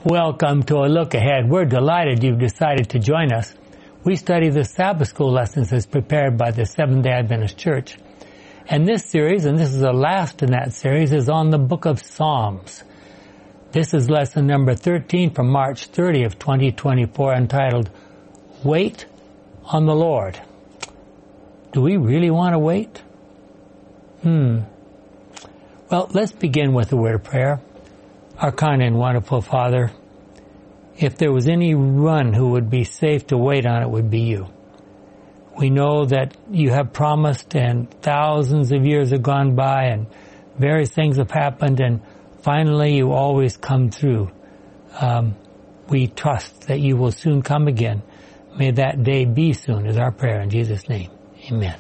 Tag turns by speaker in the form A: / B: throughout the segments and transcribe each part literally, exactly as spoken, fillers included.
A: Welcome to a look ahead. We're delighted you've decided to join us. We study the Sabbath School lessons as prepared by the Seventh-day Adventist Church. And this series, and this is the last in that series, is on the book of Psalms. This is lesson number thirteen from March thirtieth, twenty twenty-four, entitled, Wait on the Lord. Do we really want to wait? Hmm. Well, let's begin with a word of prayer. Our kind and wonderful Father, if there was any one who would be safe to wait on, it would be you. We know that you have promised, and thousands of years have gone by, and various things have happened, and finally you always come through. Um, we trust that you will soon come again. May that day be soon, is our prayer in Jesus' name. Amen.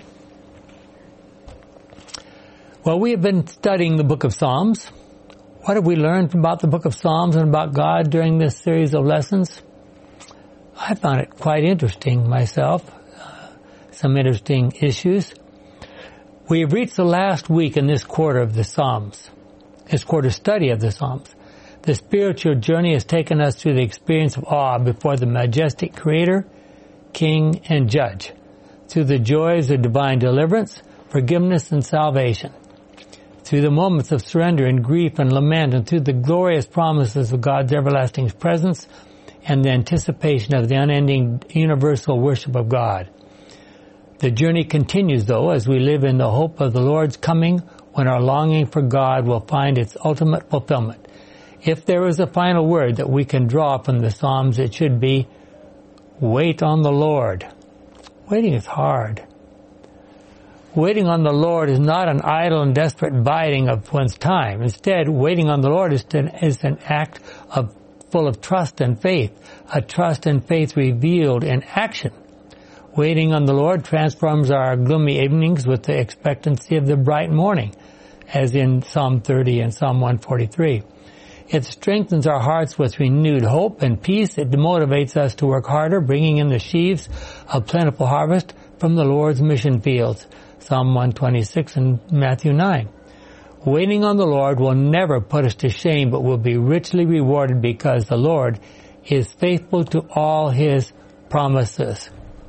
A: Well, we have been studying the book of Psalms. What have we learned about the book of Psalms and about God during this series of lessons? I found it quite interesting myself, uh, some interesting issues. We have reached the last week in this quarter of the Psalms, this quarter study of the Psalms. The spiritual journey has taken us through the experience of awe before the majestic Creator, King, and Judge, through the joys of divine deliverance, forgiveness, and salvation, through the moments of surrender and grief and lament, and through the glorious promises of God's everlasting presence and the anticipation of the unending universal worship of God. The journey continues, though, as we live in the hope of the Lord's coming, when our longing for God will find its ultimate fulfillment. If there is a final word that we can draw from the Psalms, it should be, wait on the Lord. Waiting is hard. Waiting on the Lord is not an idle and desperate biding of one's time. Instead, waiting on the Lord is, to, is an act of full of trust and faith, a trust and faith revealed in action. Waiting on the Lord transforms our gloomy evenings with the expectancy of the bright morning, as in Psalm thirty and Psalm one forty-three. It strengthens our hearts with renewed hope and peace. It motivates us to work harder, bringing in the sheaves of plentiful harvest from the Lord's mission fields. Psalm one twenty-six and Matthew nine. Waiting on the Lord will never put us to shame, but will be richly rewarded because the Lord is faithful to all His promises.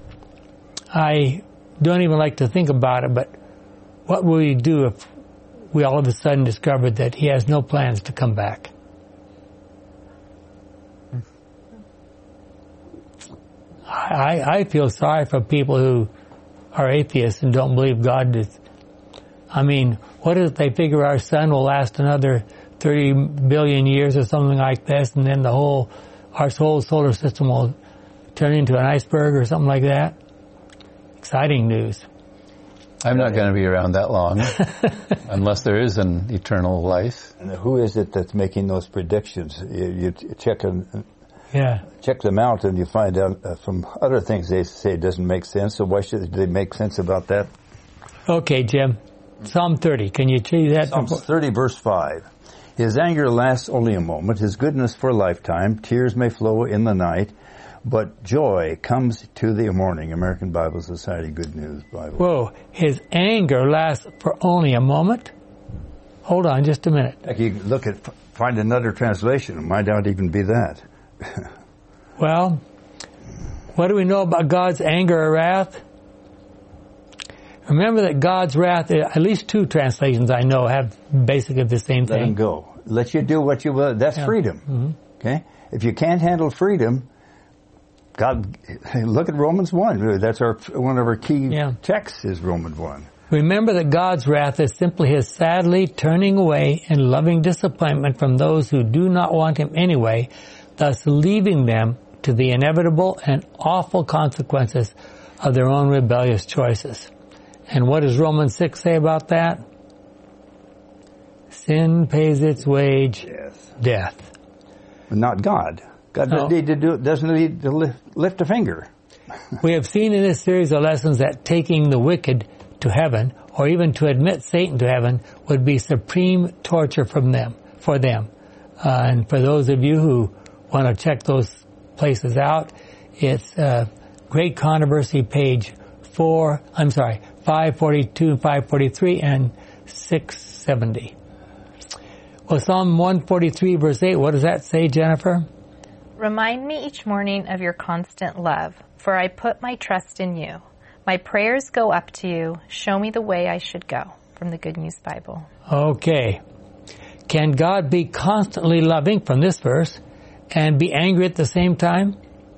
A: I don't even like to think about it, but what will we do if we all of a sudden discovered that He has no plans to come back? I, I feel sorry for people who are atheists and don't believe God is. I mean, what if they figure our sun will last another thirty billion years or something like this, and then the whole, our whole solar system will turn into an iceberg or something like that? Exciting news.
B: I'm not going to be around that long, unless there is an eternal life.
C: And who is it that's making those predictions? You, you check them.
A: Yeah.
C: Check them out, and you find out uh, from other things they say doesn't make sense. So why should they make sense about that?
A: Okay, Jim. Psalm thirty. Can you choose that?
C: Psalm thirty, verse five. His anger lasts only a moment. His goodness for a lifetime. Tears may flow in the night, but joy comes to the morning. American Bible Society Good News Bible.
A: Whoa. His anger lasts for only a moment? Hold on just a minute.
C: Like you look at, find another translation. It might not even be that.
A: Well, what do we know about God's anger or wrath? Remember that God's wrath, at least two translations I know have basically the same thing.
C: Let him go. Let you do what you will. That's yeah. freedom. Mm-hmm. Okay? If you can't handle freedom, God, look at Romans one. That's our one of our key yeah. texts is Romans one.
A: Remember that God's wrath is simply His sadly turning away in loving disappointment from those who do not want Him anyway, thus leaving them to the inevitable and awful consequences of their own rebellious choices. And what does Romans six say about that? Sin pays its wage,
C: yes.
A: death.
C: But not God. God doesn't need to do, doesn't need to lift, lift a finger.
A: We have seen in this series of lessons that taking the wicked to heaven, or even to admit Satan to heaven, would be supreme torture from them, for them. Uh, and for those of you who want to check those places out, it's uh, Great Controversy, page four, I'm sorry, five forty-two, five forty-three, and six seventy. Well, Psalm one forty-three, verse eight, what does that say, Jennifer?
D: Remind me each morning of your constant love, for I put my trust in you. My prayers go up to you. Show me the way I should go. From the Good News Bible.
A: Okay. Can God be constantly loving, from this verse, and be angry at the same time?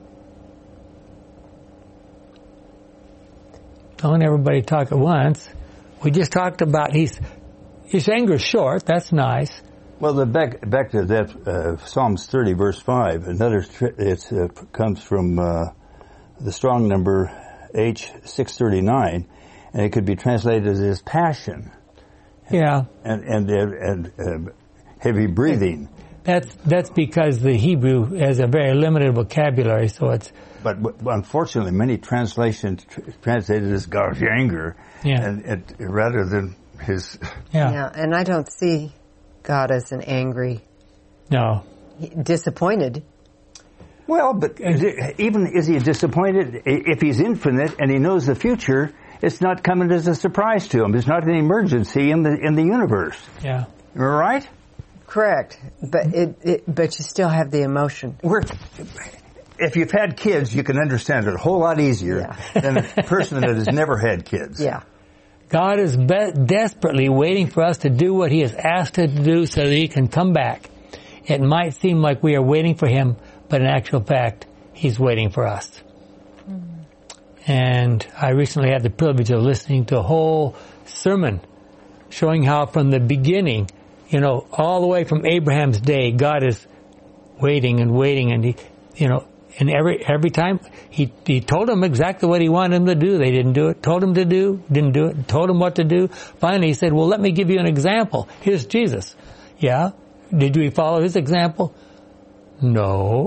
A: Don't everybody talk at once. We just talked about he's his anger is short. That's nice.
C: Well, the back back to that uh, Psalms thirty, verse five. Another it uh, comes from uh, the strong number H six thirty-nine, and it could be translated as passion.
A: Yeah.
C: And and and, and uh, heavy breathing.
A: That's that's because the Hebrew has a very limited vocabulary, so it's.
C: But, but unfortunately, many translations tr- translated as God's anger,
A: yeah.
C: and, and rather than his.
A: Yeah.
E: Yeah, and I don't see God as an angry.
A: No.
E: Disappointed.
C: Well, but is it, even is he disappointed if he's infinite and he knows the future? It's not coming as a surprise to him. It's not an emergency in the in the universe.
A: Yeah.
C: Am I right?
E: Correct, but it, it but you still have the emotion.
C: We're, if you've had kids, you can understand it a whole lot easier
E: yeah.
C: than a person that has never had kids.
E: Yeah.
A: God is be- desperately waiting for us to do what He has asked us to do so that He can come back. It might seem like we are waiting for Him, but in actual fact, He's waiting for us. Mm. And I recently had the privilege of listening to a whole sermon showing how from the beginning, you know, all the way from Abraham's day, God is waiting and waiting, and He, you know, and every every time he he told them exactly what He wanted them to do. They didn't do it. Told them to do, didn't do it. Told them what to do. Finally, He said, "Well, let me give you an example. Here's Jesus." Yeah. Did we follow His example? No.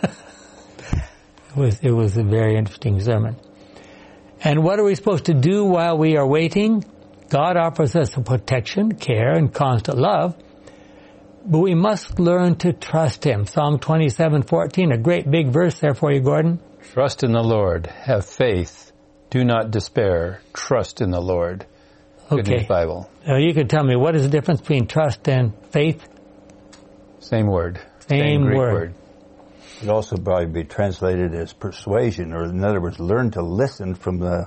A: It was it was a very interesting sermon. And what are we supposed to do while we are waiting? God offers us protection, care, and constant love. But we must learn to trust Him. Psalm twenty-seven fourteen, a great big verse there for you, Gordon.
B: Trust in the Lord. Have faith. Do not despair. Trust in the Lord. Good
A: Okay.
B: News Bible.
A: Uh, you can tell me, what is the difference between trust and faith?
B: Same word.
A: Same
B: Greek
A: word.
B: word.
C: It could also probably be translated as persuasion, or in other words, learn to listen from the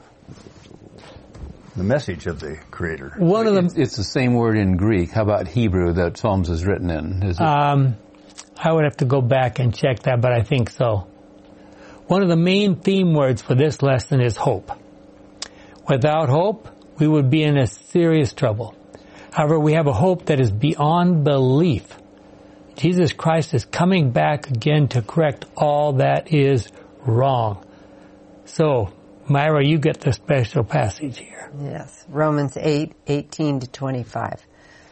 C: the message of the Creator.
A: One of
B: It's,
A: the
B: it's the same word in Greek. How about Hebrew that Psalms is written in? Is it?
A: um, I would have to go back and check that, but I think so. One of the main theme words for this lesson is hope. Without hope, we would be in a serious trouble. However, we have a hope that is beyond belief. Jesus Christ is coming back again to correct all that is wrong. So, Myra, you get the special passage here.
E: Yes, Romans eight, eighteen to twenty-five.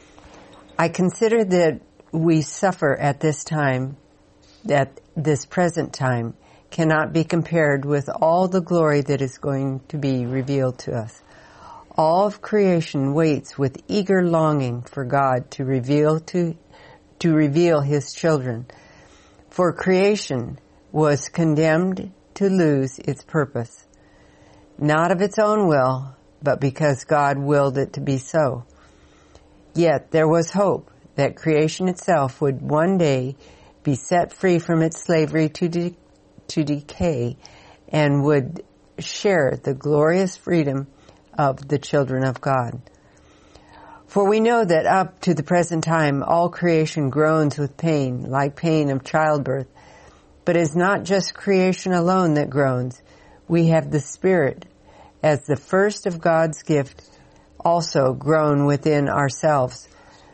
E: I consider that we suffer at this time, at this present time, cannot be compared with all the glory that is going to be revealed to us. All of creation waits with eager longing for God to reveal to to reveal His children. For creation was condemned to lose its purpose, not of its own will, but because God willed it to be so. Yet there was hope that creation itself would one day be set free from its slavery to de- to decay and would share the glorious freedom of the children of God. For we know that up to the present time all creation groans with pain, like pain of childbirth. But it is not just creation alone that groans. We have the Spirit, as the first of God's gift, also groan within ourselves,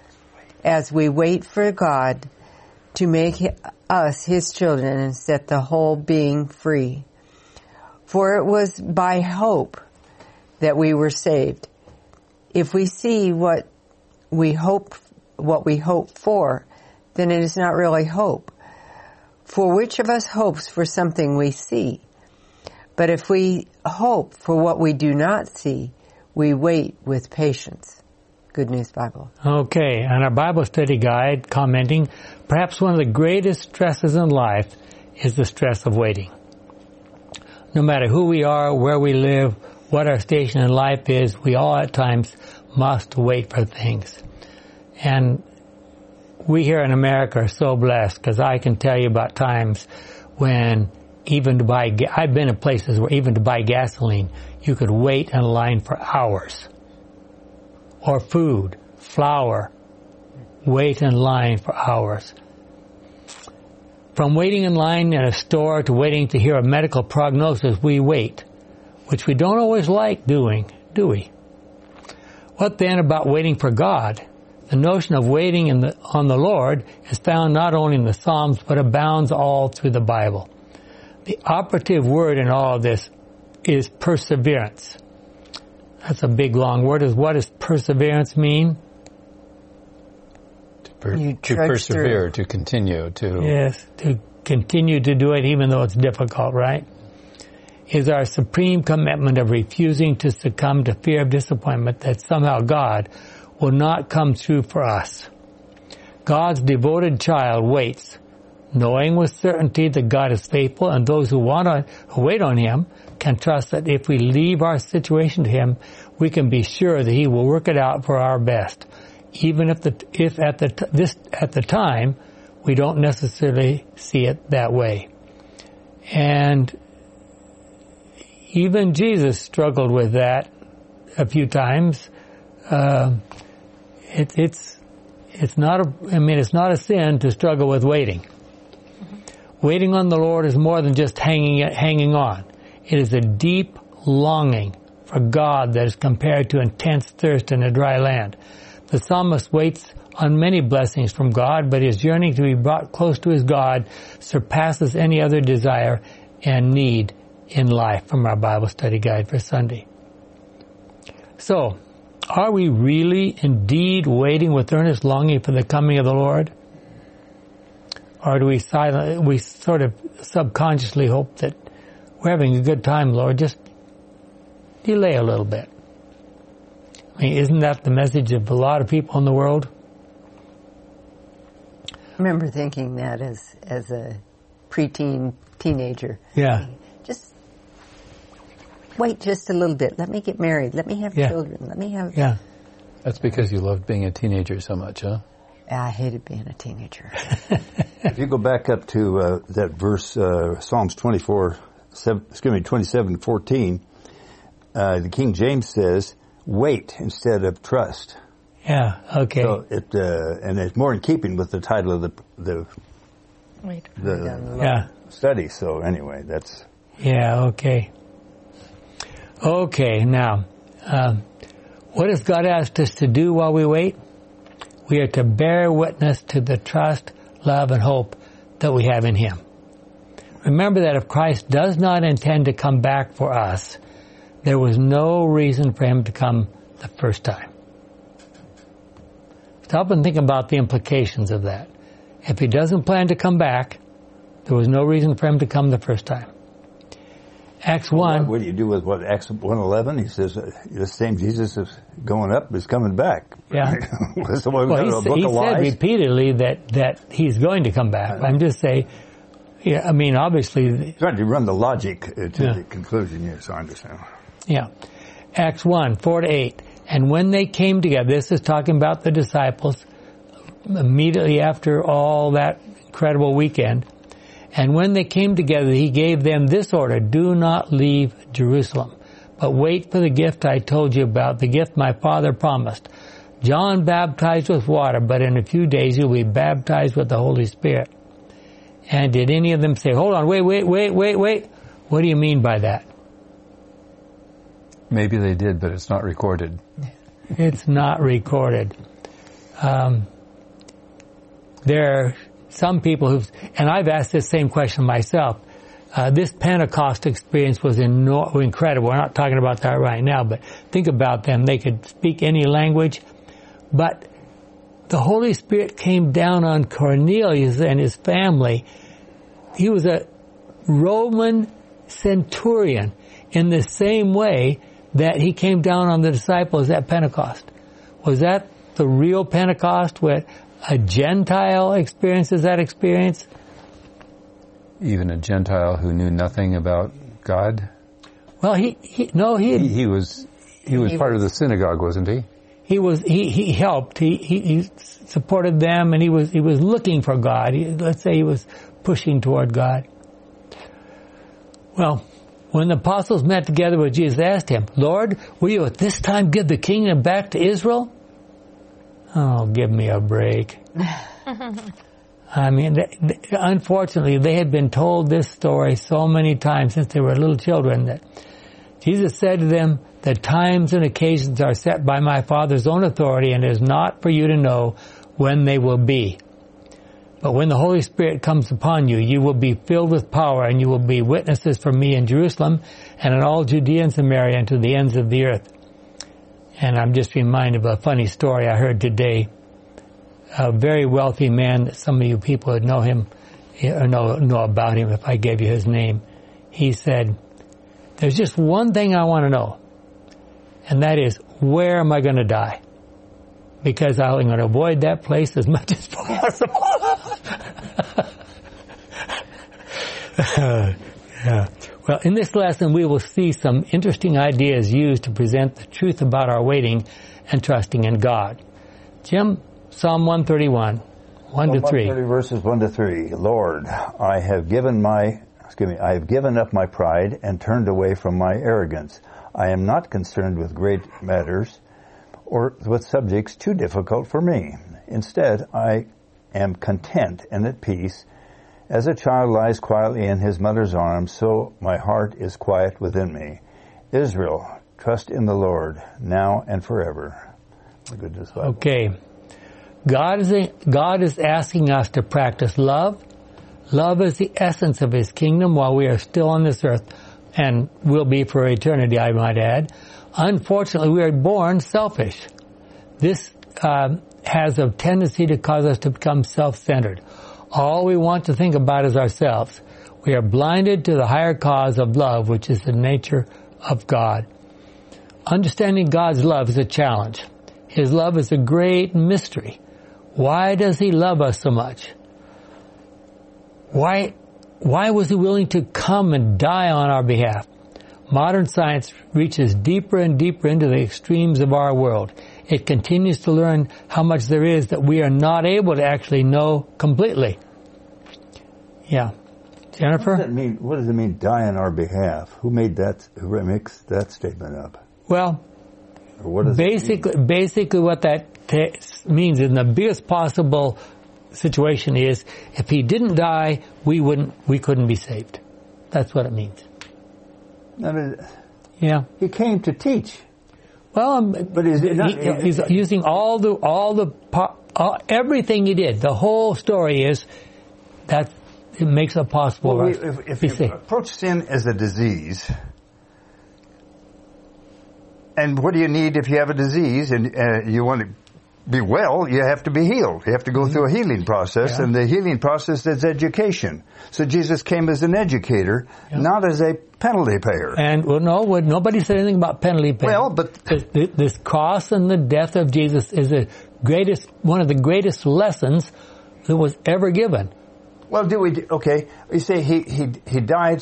E: as we wait for God to make us His children and set the whole being free. For it was by hope that we were saved. If we see what we hope, what we hope for, then it is not really hope. For which of us hopes for something we see? But if we hope for what we do not see, we wait with patience. Good News Bible.
A: Okay, on our Bible study guide, commenting, perhaps one of the greatest stresses in life is the stress of waiting. No matter who we are, where we live, what our station in life is, we all at times must wait for things. And we here in America are so blessed, because I can tell you about times when even to buy, ga- I've been in places where even to buy gasoline, you could wait in line for hours. Or food, flour, wait in line for hours. From waiting in line in a store to waiting to hear a medical prognosis, we wait, which we don't always like doing, do we? What then about waiting for God? The notion of waiting in the, on the Lord is found not only in the Psalms, but abounds all through the Bible. The operative word in all of this is perseverance. That's a big, long word. What does perseverance mean?
B: To, per,
E: You
B: to
E: trudge
B: persevere,
E: through.
B: to continue, to...
A: Yes, to continue to do it even though it's difficult, right? Is our supreme commitment of refusing to succumb to fear of disappointment that somehow God will not come through for us. God's devoted child waits, knowing with certainty that God is faithful, and those who want to who wait on Him can trust that if we leave our situation to Him, we can be sure that He will work it out for our best, even if the if at the t- this at the time we don't necessarily see it that way. And even Jesus struggled with that a few times. Uh, it, it's it's not a I mean it's not a sin to struggle with waiting. Mm-hmm. Waiting on the Lord is more than just hanging hanging on. It is a deep longing for God that is compared to intense thirst in a dry land. The psalmist waits on many blessings from God, but his yearning to be brought close to his God surpasses any other desire and need in life, from our Bible study guide for Sunday. So, are we really indeed waiting with earnest longing for the coming of the Lord? Or do we silent, we sort of subconsciously hope that we're having a good time, Lord, just delay a little bit? I mean, isn't that the message of a lot of people in the world?
E: I remember thinking that as as a preteen teenager.
A: Yeah.
E: Just wait just a little bit. Let me get married. Let me have
A: Yeah.
E: children. Let me have...
A: Yeah.
B: That's because you loved being a teenager so much, huh?
E: I hated being a teenager.
C: If you go back up to uh, that verse, uh, Psalms twenty-four, seven, excuse me, twenty-seven, fourteen, uh, the King James says, wait instead of trust.
A: Yeah, okay.
C: So it, uh, and it's more in keeping with the title of the the,
D: Wait.
C: the
A: Yeah.
C: study. So anyway, that's...
A: Yeah, okay. Okay, now, um, what has God asked us to do while we wait? We are to bear witness to the trust, love, and hope that we have in Him. Remember that if Christ does not intend to come back for us, there was no reason for Him to come the first time. Stop and think about the implications of that. If He doesn't plan to come back, there was no reason for Him to come the first time. Acts one.
C: What do you do with what Acts one eleven? He says uh, the same Jesus is going up is coming back.
A: Yeah.
C: So what,
A: Well,
C: a
A: he,
C: book
A: sa- he
C: of
A: said
C: lies?
A: repeatedly that, that he's going to come back. I'm just saying, yeah, I mean, obviously,
C: Trying to run the logic uh, to
A: Yeah.
C: the conclusion. Yes, I understand.
A: yeah. Acts one, four to eight. And when they came together, this is talking about the disciples immediately after all that incredible weekend. And when they came together, he gave them this order: do not leave Jerusalem, but wait for the gift I told you about, the gift my Father promised. John baptized with water, but in a few days you'll be baptized with the Holy Spirit. And did any of them say, hold on, wait, wait, wait, wait, wait? What do you mean by that?
B: Maybe they did, but it's not recorded.
A: It's not recorded. Um, there are some people who've, and I've asked this same question myself. Uh, this Pentecost experience was ino- incredible. We're not talking about that right now, but think about them. They could speak any language, but the Holy Spirit came down on Cornelius and his family. He was a Roman centurion in the same way that he came down on the disciples at Pentecost. Was that the real Pentecost where a Gentile experiences that experience?
B: Even a Gentile who knew nothing about God?
A: Well, he, he no, he,
B: He, he was he was
E: He
B: part
E: was-
B: of the synagogue, wasn't he?
A: he was he, he helped. He, he he supported them, and he was he was looking for God. He, let's say he was pushing toward God. Well, when the apostles met together with Jesus, they asked him, "Lord, will you at this time give the kingdom back to Israel?" Oh, give me a break. I mean, they, they, unfortunately, they had been told this story so many times since they were little children that Jesus said to them, "The times and occasions are set by my Father's own authority, and it is not for you to know when they will be. But when the Holy Spirit comes upon you, you will be filled with power, and you will be witnesses for me in Jerusalem and in all Judea and Samaria and to the ends of the earth." And I'm just reminded of a funny story I heard today. A very wealthy man, some of you people would know him, or know, know about him if I gave you his name. He said, "There's just one thing I want to know, and that is, where am I going to die? Because I'm going to avoid that place as much as possible." uh, yeah. Well, in this lesson, we will see some interesting ideas used to present the truth about our waiting and trusting in God. Jim, Psalm one thirty-one, one to three.
C: one thirty verses one to three. Lord, I have given my, excuse me, I have given up my pride and turned away from my arrogance. I am not concerned with great matters or with subjects too difficult for me. Instead, I am content and at peace. As a child lies quietly in his mother's arms, so my heart is quiet within me. Israel, trust in the Lord, now and forever. The Goodness Bible.
A: Okay. God is, a, God is asking us to practice love. Love is the essence of His kingdom while we are still on this earth, and will be for eternity, I might add. Unfortunately, we are born selfish. This uh, has a tendency to cause us to become self-centered. All we want to think about is ourselves. We are blinded to the higher cause of love, which is the nature of God. Understanding God's love is a challenge. His love is a great mystery. Why does He love us so much? Why, why was He willing to come and die on our behalf? Modern science reaches deeper and deeper into the extremes of our world. It continues to learn how much there is that we are not able to actually know completely. Yeah. Jennifer?
C: What does that mean? What does it mean, die on our behalf? Who made that, who makes that statement up?
A: Well,
C: or what does
A: basically,
C: it mean?
A: basically what that t- means in the biggest possible situation is, if He didn't die, we wouldn't, we couldn't be saved. That's what it means.
C: I mean,
A: yeah.
C: He came to teach.
A: Well, um,
C: but is it not,
A: he, he's using all the all the all, everything He did. The whole story is that it makes it possible.
C: Well,
A: for us
C: if, if
A: to be
C: you
A: saved.
C: approach sin as a disease, and what do you need if you have a disease and uh, you want to be well? You have to be healed. You have to go mm-hmm. through a healing process,
A: yeah.
C: and the healing process is education. So Jesus came as an educator, yeah. not as a penalty payer.
A: And well, no, nobody said anything about penalty paying.
C: Well, but
A: this, this cross and the death of Jesus is the greatest, one of the greatest lessons that was ever given.
C: Well, do we? Okay, you say he he he died.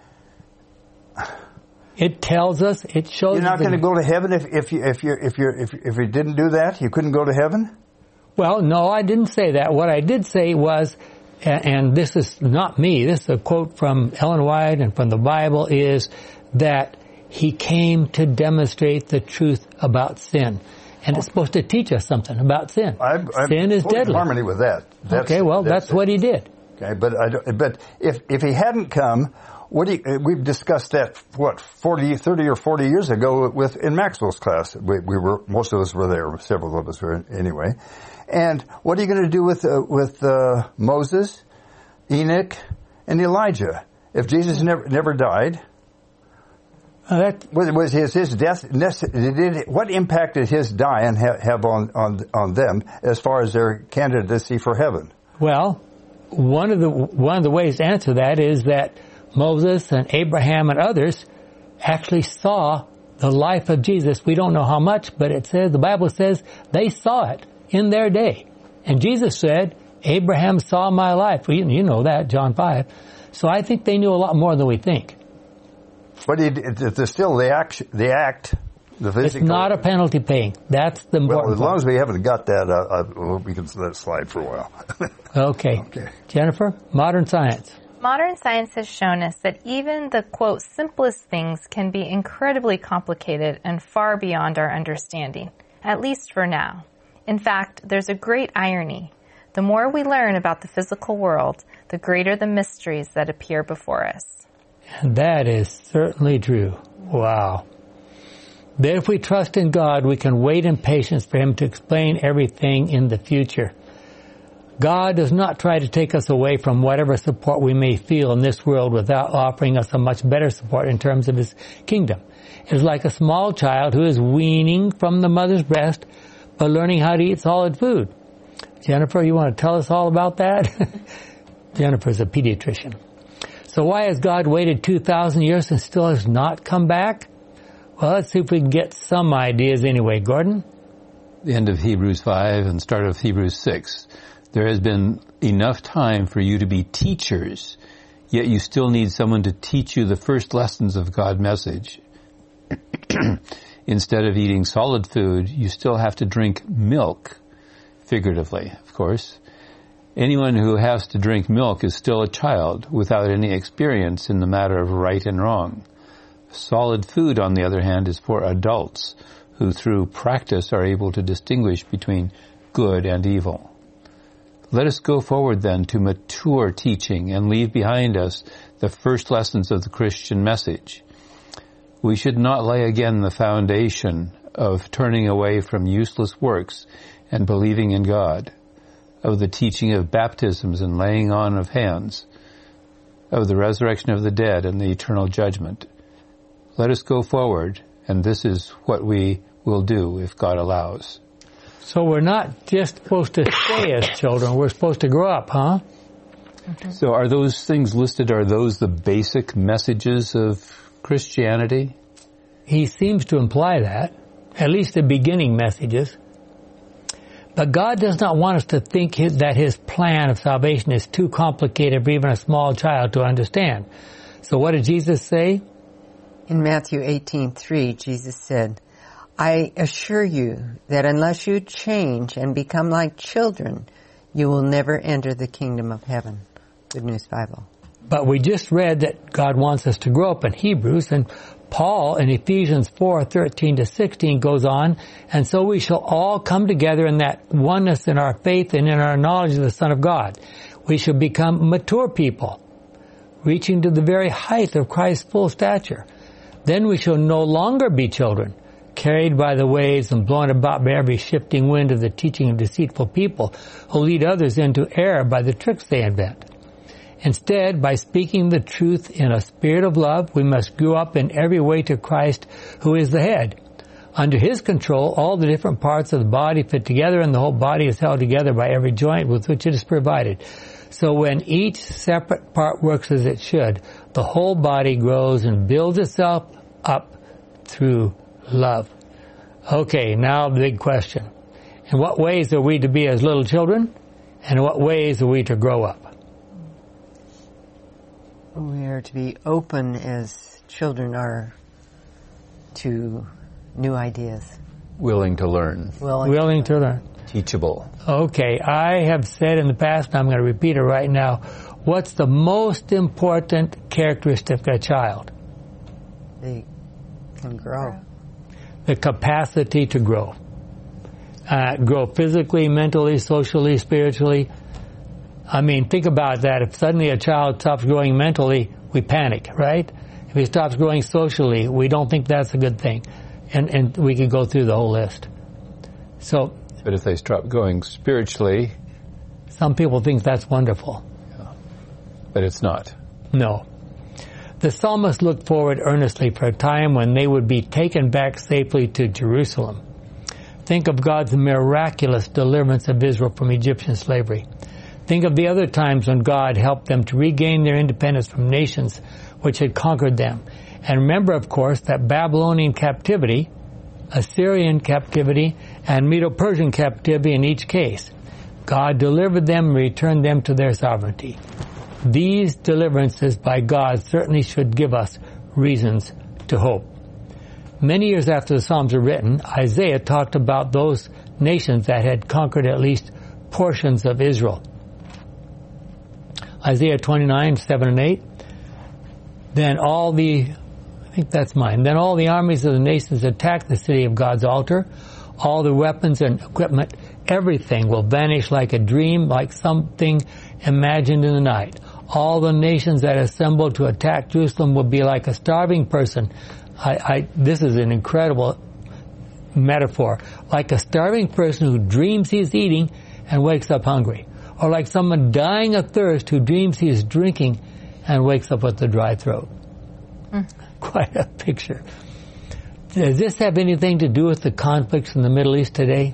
A: It tells us. It shows.
C: You're not going to go to heaven if if you if you if you if if you didn't do that. You couldn't go to heaven.
A: Well, no, I didn't say that. What I did say was, and this is not me. This is a quote from Ellen White and from the Bible, is that He came to demonstrate the truth about sin, and it's supposed to teach us something about sin.
C: I'm, I'm
A: sin is deadly.
C: In harmony with that. That's,
A: okay, well, that's, that's what He did.
C: Okay, but I don't, but if if He hadn't come, what do you, we've discussed that what forty, thirty or forty years ago with in Maxwell's class. We, we were most of us were there. Several of us were anyway. And what are you going to do with uh, with uh, Moses, Enoch, and Elijah if Jesus never never died?
A: Uh, that
C: was, was his his death? Did what impact did his dying have, have on on on them as far as their candidacy for heaven?
A: Well, one of the one of the ways to answer that is that Moses and Abraham and others actually saw the life of Jesus. We don't know how much, but it says, the Bible says they saw it in their day. And Jesus said, Abraham saw my life. Well, you know that, John five. So I think they knew a lot more than we think.
C: But it, it, it's still the act, the act The physical,
A: it's not a penalty paying. That's the important
C: Well, as long
A: part.
C: as we haven't got that, uh, uh, we can let it slide for a while.
A: Okay.
C: Okay.
A: Jennifer, modern science.
D: Modern science has shown us that even the, quote, simplest things can be incredibly complicated and far beyond our understanding, at least for now. In fact, there's a great irony. The more we learn about the physical world, the greater the mysteries that appear before us.
A: And that is certainly true. Wow. That if we trust in God, we can wait in patience for Him to explain everything in the future. God does not try to take us away from whatever support we may feel in this world without offering us a much better support in terms of His kingdom. It is like a small child who is weaning from the mother's breast but learning how to eat solid food. Jennifer, you want to tell us all about that? Jennifer's a pediatrician. So why has God waited two thousand years and still has not come back? Well, let's see if we can get some ideas anyway. Gordon?
B: The end of Hebrews five and start of Hebrews six. There has been enough time for you to be teachers, yet you still need someone to teach you the first lessons of God's message. Instead of eating solid food, you still have to drink milk, figuratively, of course. Anyone who has to drink milk is still a child without any experience in the matter of right and wrong. Solid food, on the other hand, is for adults who through practice are able to distinguish between good and evil. Let us go forward then to mature teaching and leave behind us the first lessons of the Christian message. We should not lay again the foundation of turning away from useless works and believing in God, of the teaching of baptisms and laying on of hands, of the resurrection of the dead and the eternal judgment. Let us go forward, and this is what we will do if God allows.
A: So we're not just supposed to stay as children, we're supposed to grow up, huh?
B: Mm-hmm. So are those things listed, are those the basic messages of Christianity?
A: He seems to imply that, at least the beginning messages. But God does not want us to think his, that His plan of salvation is too complicated for even a small child to understand. So what did Jesus say?
E: In Matthew eighteen three, Jesus said, I assure you that unless you change and become like children, you will never enter the kingdom of heaven. Good News Bible.
A: But we just read that God wants us to grow up in Hebrews, and Paul in Ephesians four thirteen to sixteen goes on, and so we shall all come together in that oneness in our faith and in our knowledge of the Son of God. We shall become mature people, reaching to the very height of Christ's full stature. Then we shall no longer be children, carried by the waves and blown about by every shifting wind of the teaching of deceitful people who lead others into error by the tricks they invent. Instead, by speaking the truth in a spirit of love, we must grow up in every way to Christ, who is the head. Under His control, all the different parts of the body fit together, and the whole body is held together by every joint with which it is provided. So when each separate part works as it should, the whole body grows and builds itself up through love. Okay, now the big question. In what ways are we to be as little children? And in what ways are we to grow up?
E: We are to be open as children are to new ideas.
B: Willing to learn.
E: Willing,
A: Willing to learn.
B: Teachable.
A: Okay, I have said in the past, and I'm going to repeat it right now, what's the most important characteristic of a child?
E: They can grow.
A: The capacity to grow. Uh, grow physically, mentally, socially, spiritually. I mean, think about that. If suddenly a child stops growing mentally, we panic, right? If he stops growing socially, we don't think that's a good thing. And, and we could go through the whole list. So,
B: But if they stop going spiritually...
A: some people think that's wonderful.
B: Yeah. But it's not.
A: No. The psalmist looked forward earnestly for a time when they would be taken back safely to Jerusalem. Think of God's miraculous deliverance of Israel from Egyptian slavery. Think of the other times when God helped them to regain their independence from nations which had conquered them. And remember, of course, that Babylonian captivity, Assyrian captivity, and Medo-Persian captivity in each case. God delivered them and returned them to their sovereignty. These deliverances by God certainly should give us reasons to hope. Many years after the Psalms were written, Isaiah talked about those nations that had conquered at least portions of Israel. Isaiah twenty-nine, seven and eight. Then all the, I think that's mine, then all the armies of the nations attacked the city of God's altar. All the weapons and equipment, everything will vanish like a dream, like something imagined in the night. All the nations that assembled to attack Jerusalem will be like a starving person. I, I, this is an incredible metaphor. Like a starving person who dreams he's eating and wakes up hungry. Or like someone dying of thirst who dreams he is drinking and wakes up with a dry throat. Mm. Quite a picture. Does this have anything to do with the conflicts in the Middle East today?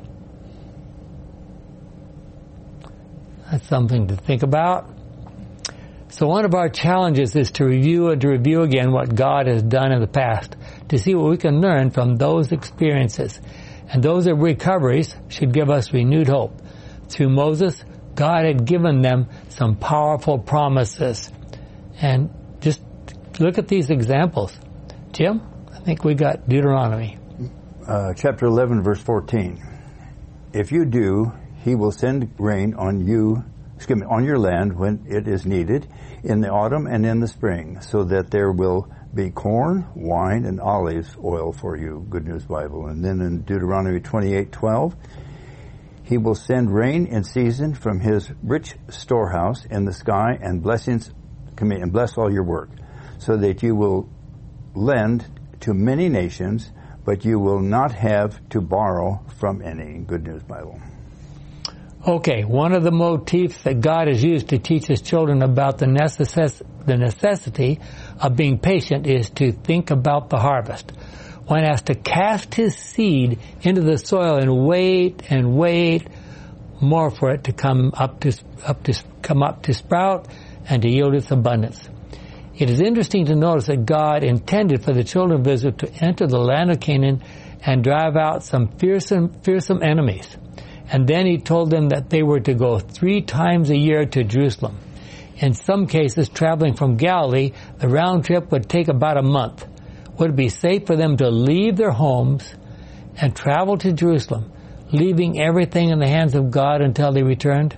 A: That's something to think about. So one of our challenges is to review and to review again what God has done in the past, to see what we can learn from those experiences. And those recoveries should give us renewed hope. Through Moses, God had given them some powerful promises. And just look at these examples. Jim, I think we got Deuteronomy.
C: Uh, chapter eleven, verse fourteen. If you do, he will send rain on you, excuse me, on your land when it is needed, in the autumn and in the spring, so that there will be corn, wine, and olive oil for you. Good News Bible. And then in Deuteronomy twenty-eight, twelve, he will send rain in season from his rich storehouse in the sky, and blessings, and bless all your work, so that you will lend to many nations, but you will not have to borrow from any. Good News Bible.
A: Okay, one of the motifs that God has used to teach his children about the, necess- the necessity of being patient is to think about the harvest. One has to cast his seed into the soil and wait and wait more for it to come up to up to come up to sprout and to yield its abundance. It is interesting to notice that God intended for the children of Israel to enter the land of Canaan and drive out some fearsome, fearsome enemies. And then he told them that they were to go three times a year to Jerusalem. In some cases, traveling from Galilee, the round trip would take about a month. Would it be safe for them to leave their homes and travel to Jerusalem, leaving everything in the hands of God until they returned?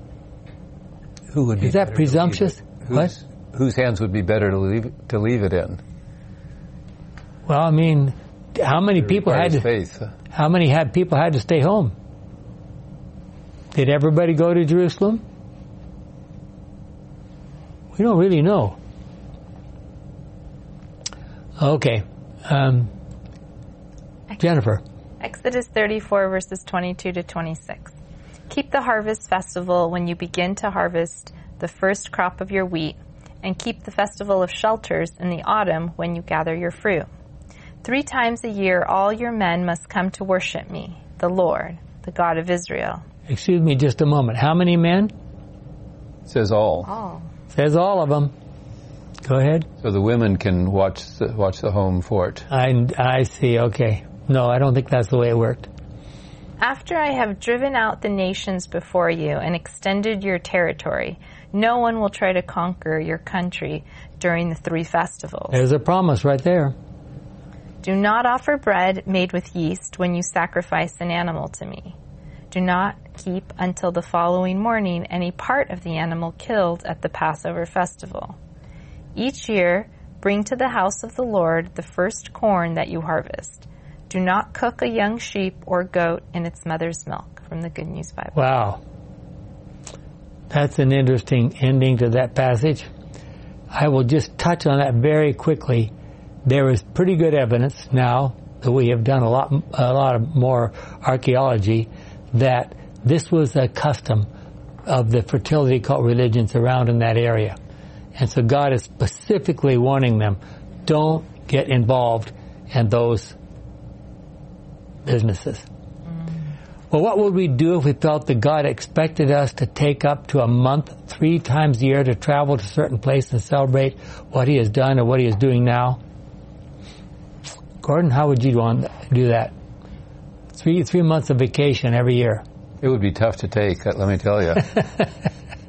B: Who would be
A: Is that presumptuous?
B: What? Whose hands would be better to leave to leave it in?
A: Well, I mean, how many people had to?
B: Faith.
A: How many had people had to stay home? Did everybody go to Jerusalem? We don't really know. Okay, um, Jennifer.
D: Exodus thirty-four, verses twenty-two to twenty-six. Keep the harvest festival when you begin to harvest the first crop of your wheat, and keep the festival of shelters in the autumn when you gather your fruit. Three times a year all your men must come to worship me, the Lord, the God of Israel.
A: Excuse me just a moment. How many men?
B: It says all.
D: All.
A: Says all of them. Go ahead.
B: So the women can watch the, watch the home fort.
A: I, I see. Okay. No, I don't think that's the way it worked.
D: After I have driven out the nations before you and extended your territory, no one will try to conquer your country during the three festivals.
A: There's a promise right there.
D: Do not offer bread made with yeast when you sacrifice an animal to me. Do not keep until the following morning any part of the animal killed at the Passover festival. Each year, bring to the house of the Lord the first corn that you harvest. Do not cook a young sheep or goat in its mother's milk. From the Good News Bible.
A: Wow. That's an interesting ending to that passage. I will just touch on that very quickly. There is pretty good evidence now that we have done a lot, a lot of more archaeology, that this was a custom of the fertility cult religions around in that area. And so God is specifically warning them, don't get involved in those businesses. Mm. Well, what would we do if we felt that God expected us to take up to a month, three times a year, to travel to a certain place and celebrate what He has done or what He is doing now? Gordon, how would you want to do that? Three three months of vacation every year.
B: It would be tough to take, let me tell you.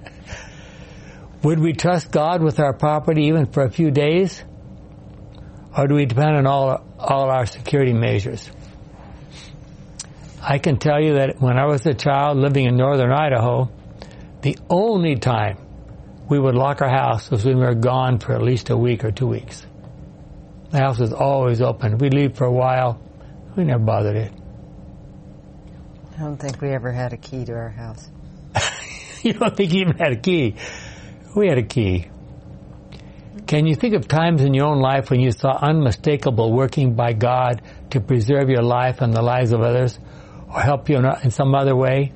A: Would we trust God with our property even for a few days? or do we depend on all, all our security measures? I can tell you that when I was a child living in northern Idaho, the only time we would lock our house was when we were gone for at least a week or two weeks. The house was always open. We'd leave for a while. We never bothered it.
E: I don't think we ever had a key to our house.
A: You don't think you even had a key? We had a key. Can you think of times in your own life when you saw unmistakable working by God to preserve your life and the lives of others, or help you in some other way?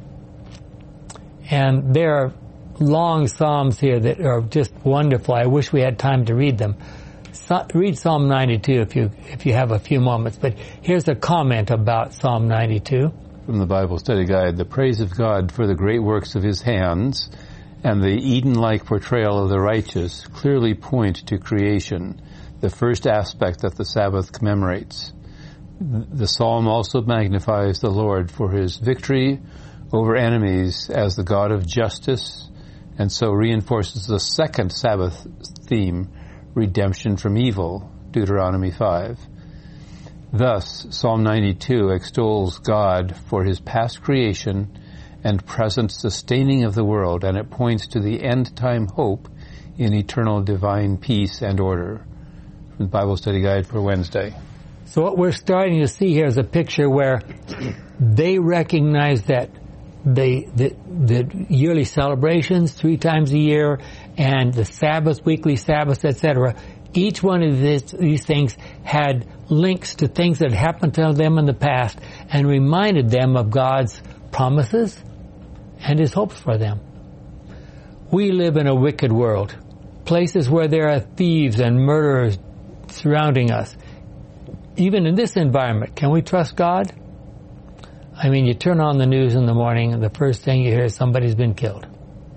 A: And there are long Psalms here that are just wonderful. I wish we had time to read them. So, read Psalm ninety-two if you if you have a few moments. But here's a comment about Psalm ninety-two.
B: From the Bible Study Guide, the praise of God for the great works of his hands and the Eden-like portrayal of the righteous clearly point to creation, the first aspect that the Sabbath commemorates. The psalm also magnifies the Lord for his victory over enemies as the God of justice, and so reinforces the second Sabbath theme, redemption from evil, Deuteronomy five. Thus, Psalm ninety-two extols God for his past creation and present sustaining of the world, and it points to the end-time hope in eternal divine peace and order. From the Bible Study Guide for Wednesday.
A: So what we're starting to see here is a picture where they recognize that the, the, the yearly celebrations three times a year and the Sabbath, weekly Sabbaths, et cetera, each one of this, these things had links to things that happened to them in the past and reminded them of God's promises and his hopes for them. We live in a wicked world, places where there are thieves and murderers surrounding us. Even in this environment, can we trust God? I mean, you turn on the news in the morning and the first thing you hear is somebody's been killed.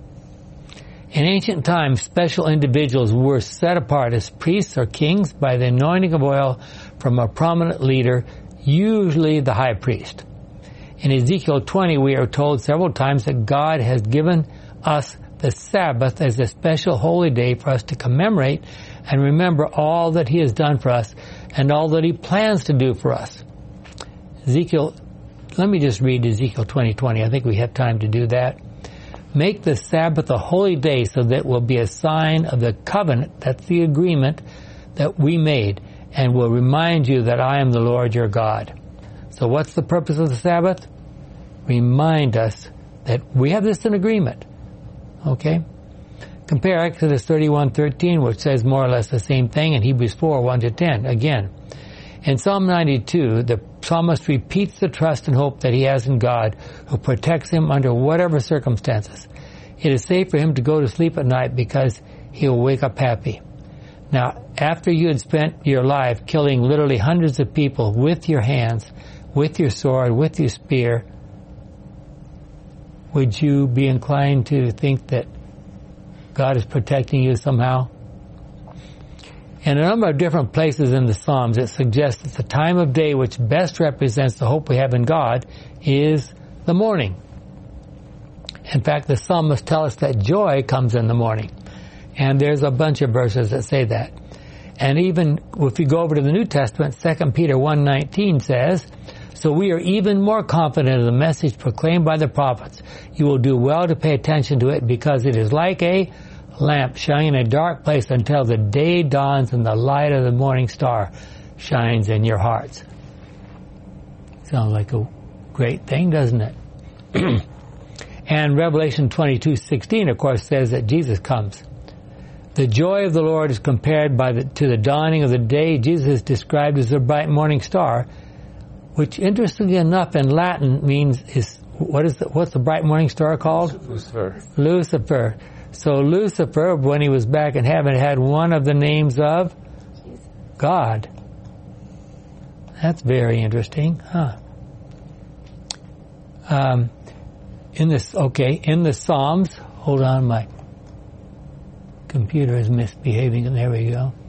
A: In ancient times, special individuals were set apart as priests or kings by the anointing of oil from a prominent leader, usually the high priest. In Ezekiel twenty, we are told several times that God has given us the Sabbath as a special holy day for us to commemorate and remember all that he has done for us and all that he plans to do for us. Ezekiel, let me just read Ezekiel twenty twenty. I think we have time to do that. Make the Sabbath a holy day so that it will be a sign of the covenant, that's the agreement that we made, and will remind you that I am the Lord your God. So what's the purpose of the Sabbath? Remind us that we have this in agreement. Okay? Compare Exodus thirty-one thirteen, which says more or less the same thing, and Hebrews four one to ten. Again, in Psalm ninety-two, the psalmist repeats the trust and hope that he has in God, who protects him under whatever circumstances. It is safe for him to go to sleep at night because he will wake up happy. Now, after you had spent your life killing literally hundreds of people with your hands, with your sword, with your spear, would you be inclined to think that God is protecting you somehow? In a number of different places in the Psalms, it suggests that the time of day which best represents the hope we have in God is the morning. In fact, the psalmists tell us that joy comes in the morning. And there's a bunch of verses that say that. And even if you go over to the New Testament, Second Peter one nineteen says, so we are even more confident of the message proclaimed by the prophets. You will do well to pay attention to it because it is like a lamp shining in a dark place until the day dawns and the light of the morning star shines in your hearts. Sounds like a great thing, doesn't it? And Revelation twenty-two sixteen, of course, says that Jesus comes. The joy of the Lord is compared by the, to the dawning of the day. Jesus is described as the bright morning star, which, interestingly enough, in Latin means is what is the, what's the bright morning star called?
B: Lucifer.
A: Lucifer. So Lucifer, when he was back in heaven, had one of the names of God. That's very interesting, huh? Um, in this, okay, in the Psalms, hold on, my computer is misbehaving, and there we go.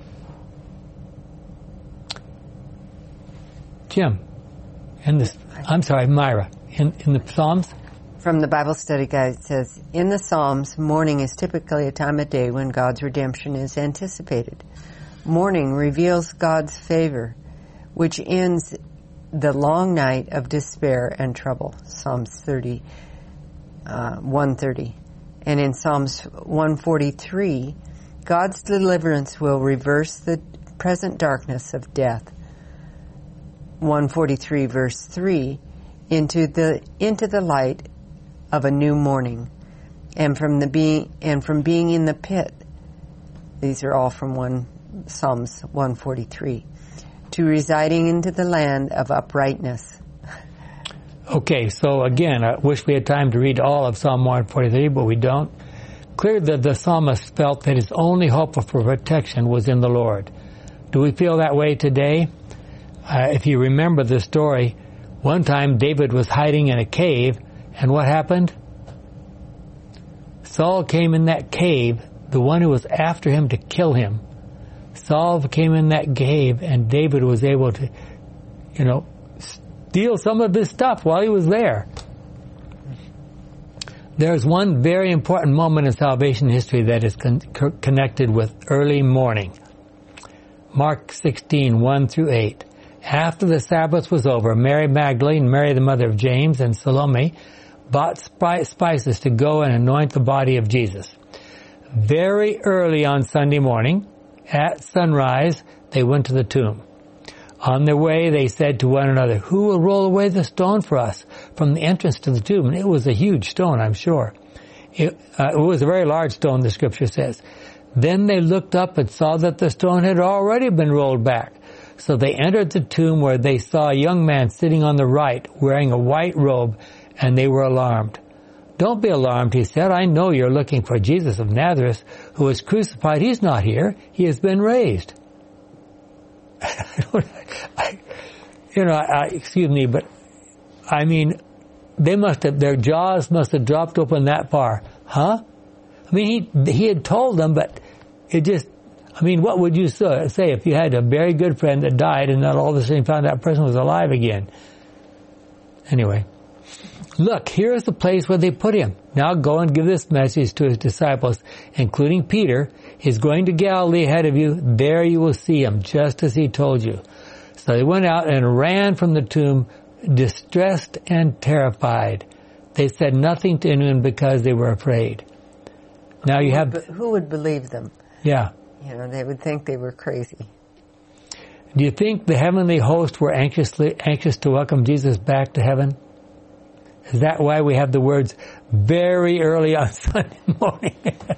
A: Jim, in this, I'm sorry, Myra, in, in the Psalms?
E: From the Bible Study Guide, it says, in the Psalms, morning is typically a time of day when God's redemption is anticipated. Morning reveals God's favor, which ends the long night of despair and trouble. Psalms thirty, uh, one thirty. And in Psalms one forty-three, God's deliverance will reverse the present darkness of death. one forty-three verse three, into the into the light of a new morning, and from the being and from being in the pit. These are all from one Psalms one forty-three, to residing into the land of uprightness.
A: Okay, so again, I wish we had time to read all of Psalm one forty-three, but we don't. Clear that the psalmist felt that his only hope for protection was in the Lord. Do we feel that way today? Uh, if you remember the story, one time David was hiding in a cave, and what happened? Saul came in that cave, the one who was after him to kill him. Saul came in that cave, and David was able to, you know, steal some of his stuff while he was there. There's one very important moment in salvation history that is con- connected with early morning. Mark sixteen, one through eight. After the Sabbath was over, Mary Magdalene, Mary the mother of James, and Salome bought spices to go and anoint the body of Jesus. Very early on Sunday morning, at sunrise, they went to the tomb. On their way, they said to one another, "Who will roll away the stone for us from the entrance to the tomb?" And it was a huge stone, I'm sure. It, uh, it was a very large stone, the scripture says. Then they looked up and saw that the stone had already been rolled back. So they entered the tomb, where they saw a young man sitting on the right, wearing a white robe, and they were alarmed. "Don't be alarmed," he said. "I know you're looking for Jesus of Nazareth, who was crucified. He's not here. He has been raised." I don't, I, you know, I, excuse me, but I mean, they must have, their jaws must have dropped open that far. Huh? I mean, he, he had told them, but it just, I mean, what would you say if you had a very good friend that died and then all of a sudden found that person was alive again? Anyway, look, here is the place where they put him. Now go and give this message to his disciples, including Peter. He's going to Galilee ahead of you. There you will see him, just as he told you. So they went out and ran from the tomb, distressed and terrified. They said nothing to anyone because they were afraid. Now you have...
E: Who would believe them?
A: Yeah.
E: You know, they would think they were crazy.
A: Do you think the heavenly host were anxiously anxious to welcome Jesus back to heaven? Is that why we have the words very early on Sunday morning?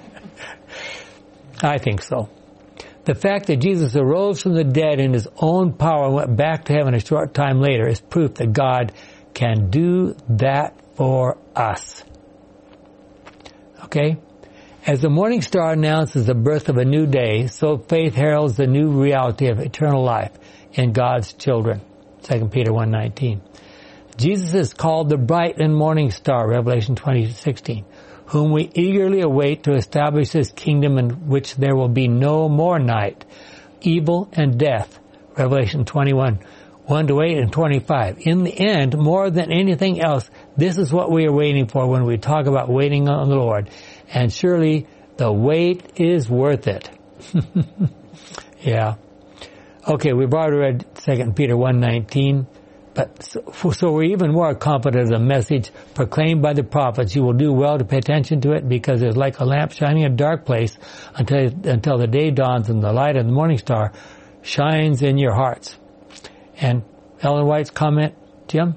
A: I think so. The fact that Jesus arose from the dead in his own power and went back to heaven a short time later is proof that God can do that for us. Okay? As the morning star announces the birth of a new day, so faith heralds the new reality of eternal life in God's children. Second Peter one nineteen. Jesus is called the bright and morning star, Revelation twenty sixteen, whom we eagerly await to establish his kingdom in which there will be no more night, evil and death, Revelation twenty-one, one to eight and twenty-five. In the end, more than anything else, this is what we are waiting for when we talk about waiting on the Lord. And surely the wait is worth it. Yeah. Okay, we've already read Second Peter one nineteen. But so, so we're even more confident of the message proclaimed by the prophets. You will do well to pay attention to it, because it's like a lamp shining in a dark place until, until the day dawns and the light of the morning star shines in your hearts. And Ellen White's comment, Jim?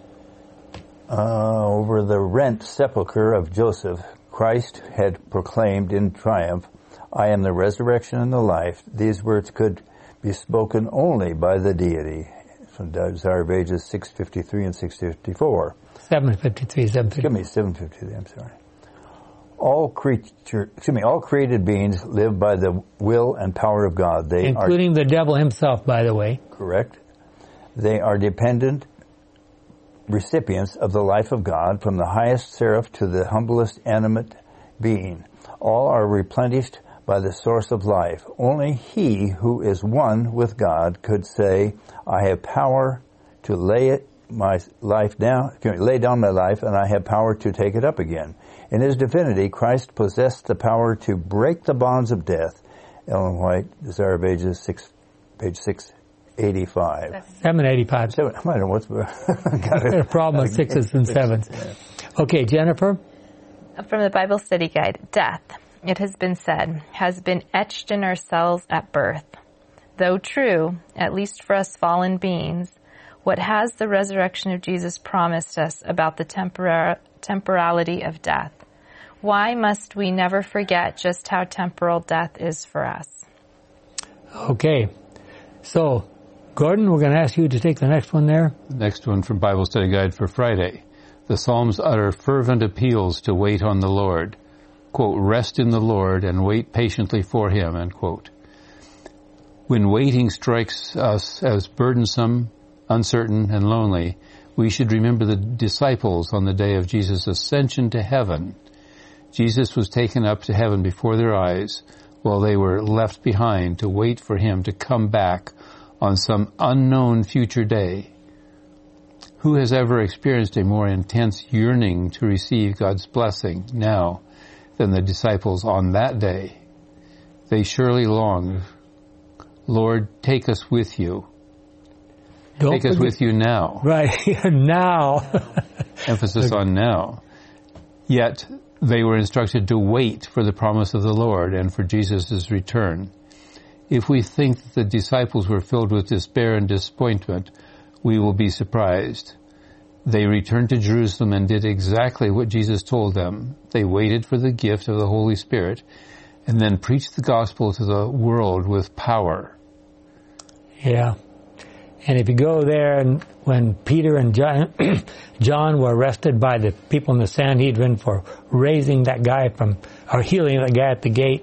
C: Uh, over the rent sepulcher of Joseph, Christ had proclaimed in triumph, "I am the resurrection and the life." These words could be spoken only by the deity. From Desire of Ages six fifty-three and six fifty-four.
A: seven fifty-three, seven fifty-three.
C: Excuse me, seven fifty-three, I'm sorry. All creature, excuse me, all created beings live by the will and power of God. They
A: Including
C: are,
A: the devil himself, by the way.
C: Correct. They are dependent recipients of the life of God, from the highest seraph to the humblest animate being. All are replenished by the source of life. Only he who is one with God could say, "I have power to lay it, my life down, lay down my life, and I have power to take it up again." In his divinity, Christ possessed the power to break the bonds of death Ellen White, Desire of Ages, six, page six eighty-five.
A: seven eighty-five.
C: Seven, I don't know what's got
A: a problem with sixes and sevens. Okay, Jennifer?
D: From the Bible Study Guide, death, it has been said, has been etched in our cells at birth. Though true, at least for us fallen beings, what has the resurrection of Jesus promised us about the tempora- temporality of death? Why must we never forget just how temporal death is for us?
A: Okay. So, Gordon, we're going to ask you to take the next one there.
B: Next one from Bible Study Guide for Friday. The Psalms utter fervent appeals to wait on the Lord. Quote, rest in the Lord and wait patiently for Him, end quote. When waiting strikes us as burdensome, uncertain, and lonely, we should remember the disciples on the day of Jesus' ascension to heaven. Jesus was taken up to heaven before their eyes, while they were left behind to wait for Him to come back on some unknown future day. Who has ever experienced a more intense yearning to receive God's blessing now than the disciples on that day? They surely longed, Lord, take us with you.
A: Don't
B: take us
A: forget,
B: with you now.
A: Right, now.
B: Emphasis on now. Yet, they were instructed to wait for the promise of the Lord and for Jesus' return. If we think that the disciples were filled with despair and disappointment, we will be surprised. They returned to Jerusalem and did exactly what Jesus told them. They waited for the gift of the Holy Spirit and then preached the gospel to the world with power.
A: Yeah. And if you go there, and when Peter and John, John were arrested by the people in the Sanhedrin for raising that guy from, or healing that guy at the gate,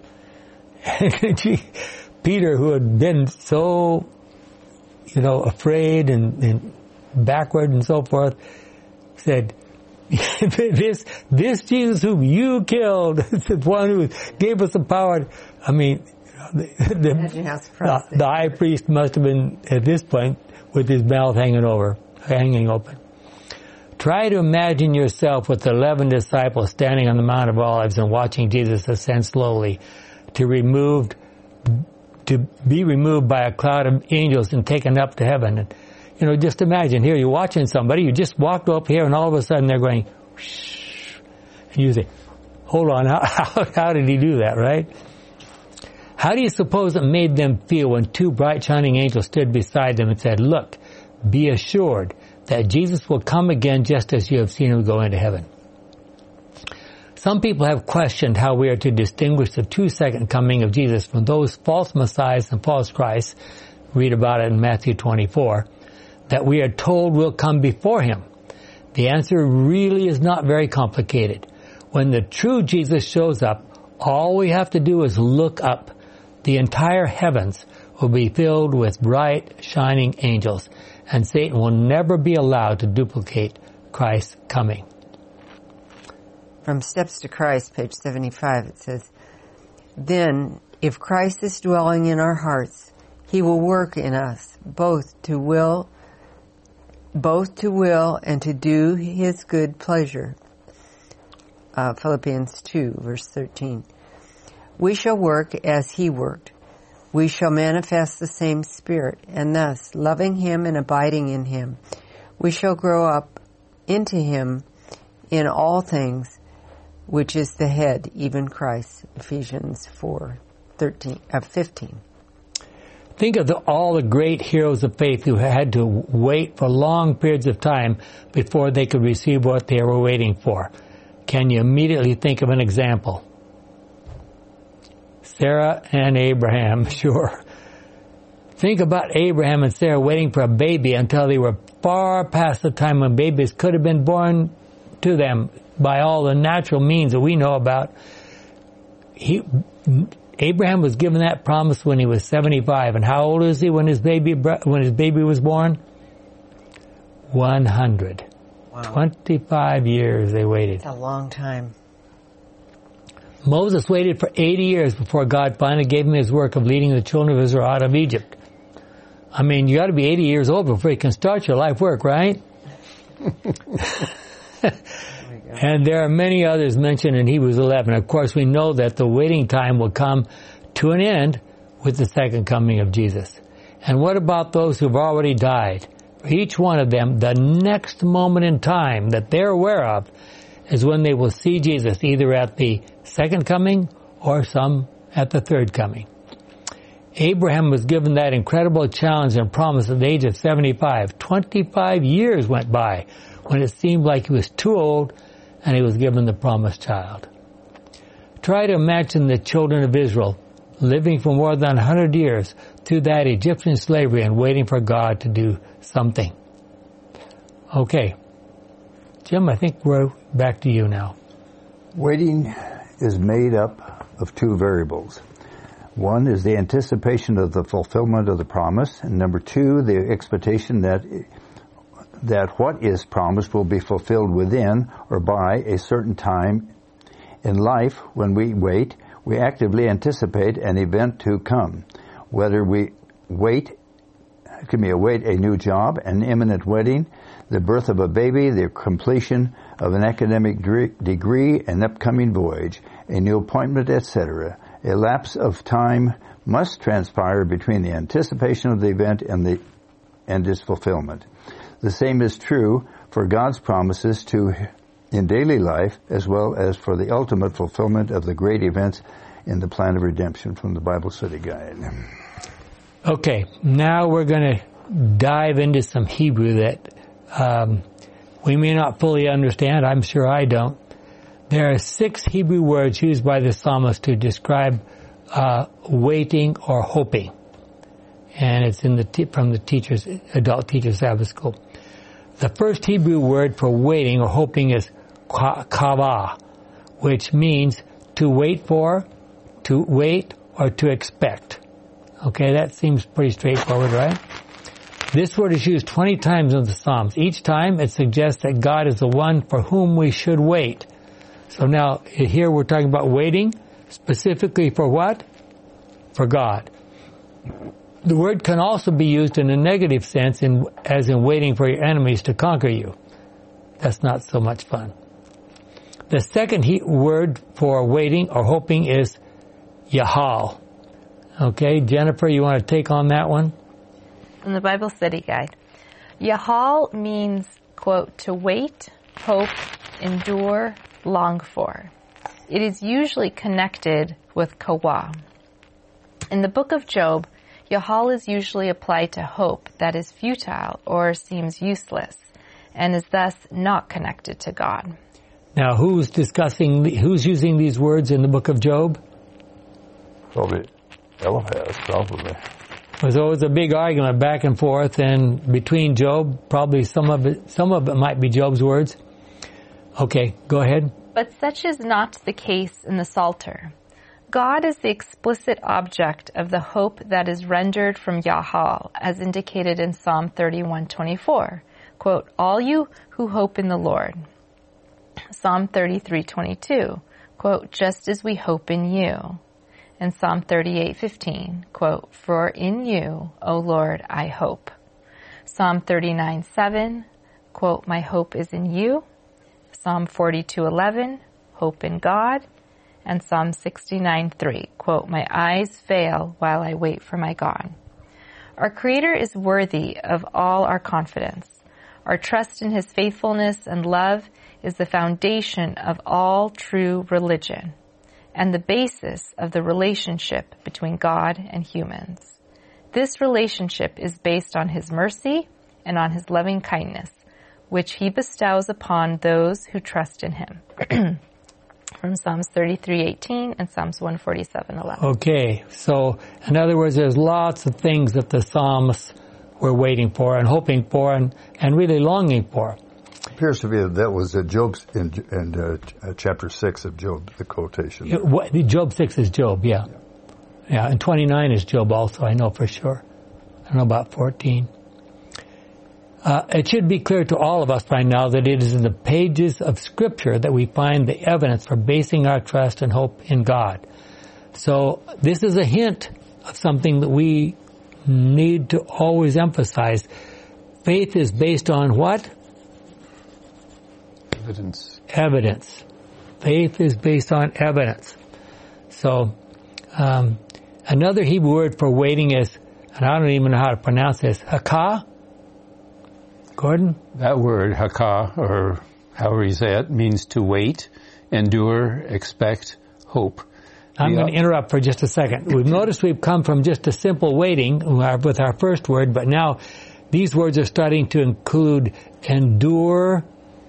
A: Peter, who had been so, you know, afraid and, and backward and so forth, said, this, this Jesus whom you killed, the one who gave us the power. I mean, the, the, the, the high priest must have been, at this point, with his mouth hanging over, hanging open. Try to imagine yourself with the eleven disciples standing on the Mount of Olives and watching Jesus ascend slowly to removed, to be removed by a cloud of angels and taken up to heaven. And, you know, just imagine here, you're watching somebody, you just walked up here and all of a sudden they're going, whoosh, and you say, hold on, how, how, how did he do that, right? How do you suppose it made them feel when two bright shining angels stood beside them and said, look, be assured that Jesus will come again just as you have seen him go into heaven? Some people have questioned how we are to distinguish the true second coming of Jesus from those false messiahs and false Christs, read about it in Matthew twenty-four, that we are told will come before him. The answer really is not very complicated. When the true Jesus shows up, all we have to do is look up. The entire heavens will be filled with bright, shining angels, and Satan will never be allowed to duplicate Christ's coming.
E: From Steps to Christ, page seventy-five, it says, then, if Christ is dwelling in our hearts, he will work in us, both to will, both to will and to do his good pleasure. Uh, Philippians two, verse thirteen. We shall work as he worked. We shall manifest the same Spirit, and thus, loving him and abiding in him, we shall grow up into him in all things, which is the head, even Christ. Ephesians four, thirteen, uh, fifteen.
A: Think of the, all the great heroes of faith who had to wait for long periods of time before they could receive what they were waiting for. Can you immediately think of an example? Sarah and Abraham, sure. Think about Abraham and Sarah waiting for a baby until they were far past the time when babies could have been born to them by all the natural means that we know about. He, Abraham was given that promise when he was seventy-five, and how old is he when his baby when his baby was born? one hundred. Wow. twenty-five years they waited.
E: That's a long time.
A: Moses waited for eighty years before God finally gave him his work of leading the children of Israel out of Egypt. I mean, you got to be eighty years old before you can start your life work, right? And there are many others mentioned in Hebrews eleven. Of course, we know that the waiting time will come to an end with the second coming of Jesus. And what about those who've already died? For each one of them, the next moment in time that they're aware of is when they will see Jesus, either at the second coming or some at the third coming. Abraham was given that incredible challenge and promise at the age of seventy-five. twenty-five years went by when it seemed like he was too old and he was given the promised child. Try to imagine the children of Israel living for more than one hundred years through that Egyptian slavery and waiting for God to do something. Okay. Jim, I think we're back to you now.
C: Waiting is made up of two variables. One is the anticipation of the fulfillment of the promise, and number two, the expectation that that what is promised will be fulfilled within or by a certain time in life. When we wait, we actively anticipate an event to come. Whether we wait, it can be await a new job, an imminent wedding, the birth of a baby, the completion of an academic degree, an upcoming voyage, a new appointment, et cetera. A lapse of time must transpire between the anticipation of the event and the and its fulfillment. The same is true for God's promises to in daily life, as well as for the ultimate fulfillment of the great events in the plan of redemption from the Bible Study Guide.
A: Okay, now we're going to dive into some Hebrew that um, we may not fully understand. I'm sure I don't. There are six Hebrew words used by the psalmist to describe uh, waiting or hoping, and it's in the t- from the teachers, adult teachers Sabbath school. The first Hebrew word for waiting or hoping is kavah, which means to wait for, to wait, or to expect. Okay, that seems pretty straightforward, right? This word is used twenty times in the Psalms. Each time it suggests that God is the one for whom we should wait. So now, here we're talking about waiting, specifically for what? For God. The word can also be used in a negative sense, in, as in waiting for your enemies to conquer you. That's not so much fun. The second he- word for waiting or hoping is Yahal. Okay, Jennifer, you want to take on that one?
D: In the Bible Study Guide, Yahal means, quote, to wait, hope, endure, long for. It is usually connected with kawah. In the book of Job, Yahal is usually applied to hope that is futile or seems useless and is thus not connected to God.
A: Now, who's discussing, who's using these words in the book of Job?
C: Probably Eliphaz, probably.
A: There's always a big argument back and forth, and between Job, probably some of it, some of it might be Job's words. Okay, go ahead.
D: But such is not the case in the Psalter. God is the explicit object of the hope that is rendered from Yahal, as indicated in Psalm thirty-one twenty-four. Quote, all you who hope in the Lord. Psalm thirty-three twenty-two. Quote, just as we hope in you. And Psalm thirty-eight fifteen. Quote, for in you, O Lord, I hope. Psalm thirty-nine seven. Quote, my hope is in you. Psalm forty-two eleven, hope in God, and Psalm sixty-nine three, quote, my eyes fail while I wait for my God. Our Creator is worthy of all our confidence. Our trust in His faithfulness and love is the foundation of all true religion and the basis of the relationship between God and humans. This relationship is based on His mercy and on His loving kindness, which He bestows upon those who trust in Him. From Psalms thirty-three eighteen and Psalms one forty-seven eleven.
A: Okay, so in other words, there's lots of things that the psalmists were waiting for and hoping for and, and really longing for.
C: It appears to be that, that was uh, Job's in, in uh, chapter six of Job, the quotation.
A: It, what, Job six is Job, yeah. Yeah, and twenty-nine is Job also, I know for sure. I don't know about fourteen. Uh, it should be clear to all of us by now that it is in the pages of Scripture that we find the evidence for basing our trust and hope in God. So this is a hint of something that we need to always emphasize. Faith is based on what?
B: Evidence.
A: Evidence. Faith is based on evidence. So, um, Another Hebrew word for waiting is, and I don't even know how to pronounce this, hakah? Gordon?
B: That word, hakah, or however you say it, means to wait, endure, expect, hope.
A: I'm
B: The-
A: going to interrupt for just a second. We've noticed we've come from just a simple waiting with our first word, but now these words are starting to include endure,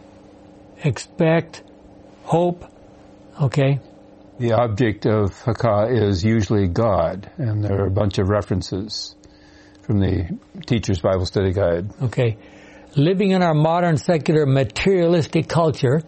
A: expect, hope. Okay?
B: The object of hakah is usually God, and there are a bunch of references from the Teacher's Bible Study Guide.
A: Okay. Living in our modern secular materialistic culture,